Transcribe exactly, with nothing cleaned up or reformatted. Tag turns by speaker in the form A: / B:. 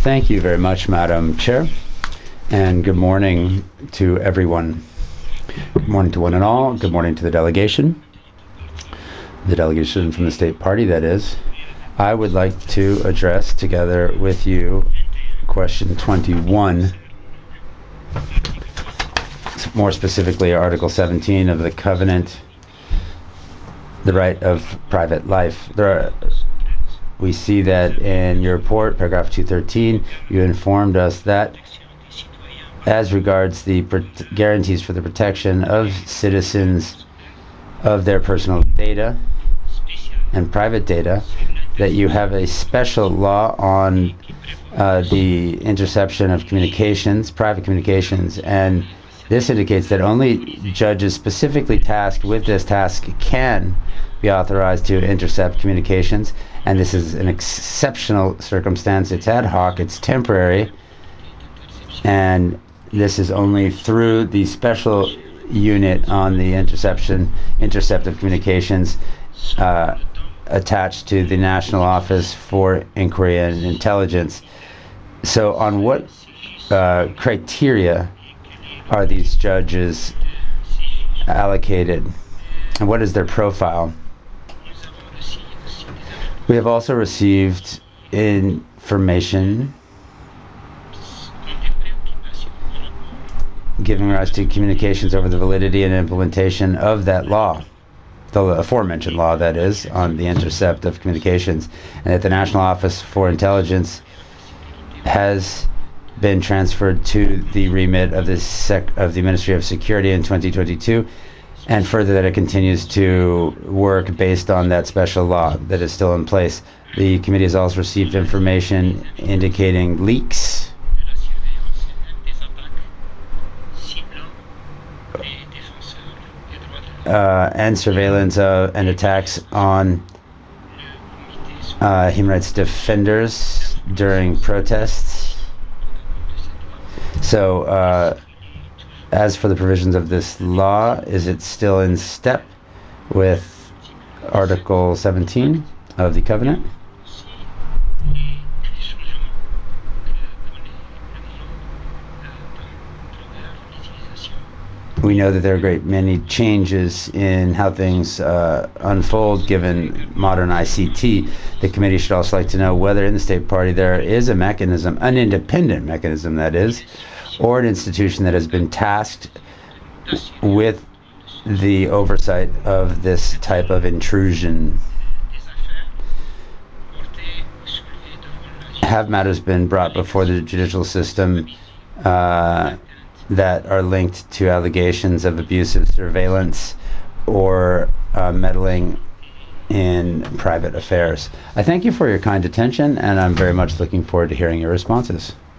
A: Thank you very much, Madam Chair, and good morning to everyone. Good morning to one and all. Good morning to the delegation, the delegation from the State Party, that is. I would like to address together with you question twenty-one, more specifically Article seventeen of the Covenant, the right of private life. There are, we see that in your report, paragraph two thirteen, you informed us that as regards the guarantees for the protection of citizens of their personal data and private data, that you have a special law on uh, the interception of communications, private communications, and this indicates that only judges specifically tasked with this task can be authorized to intercept communications, and this is an exceptional circumstance. It's ad hoc, it's temporary, and this is only through the special unit on the interception, intercept of communications uh, attached to the National Office for Inquiry and Intelligence. So on what uh, criteria are these judges allocated, and what is their profile? We have also received information giving rise to communications over the validity and implementation of that law, the aforementioned law, that is, on the intercept of communications, and that the National Office for Intelligence has been transferred to the remit of the sec of the Ministry of Security in twenty twenty-two, and further that it continues to work based on that special law that is still in place. The committee has also received information indicating leaks uh, and surveillance uh, and attacks on uh, human rights defenders during protests. So, uh, as for the provisions of this law, is it still in step with Article seventeen of the Covenant? We know that there are a great many changes in how things uh, unfold given modern I C T. The committee should also like to know whether in the State Party there is a mechanism, an independent mechanism that is, or an institution that has been tasked with the oversight of this type of intrusion. Have matters been brought before the judicial system uh, that are linked to allegations of abusive surveillance or uh, meddling in private affairs? I thank you for your kind attention, and I'm very much looking forward to hearing your responses.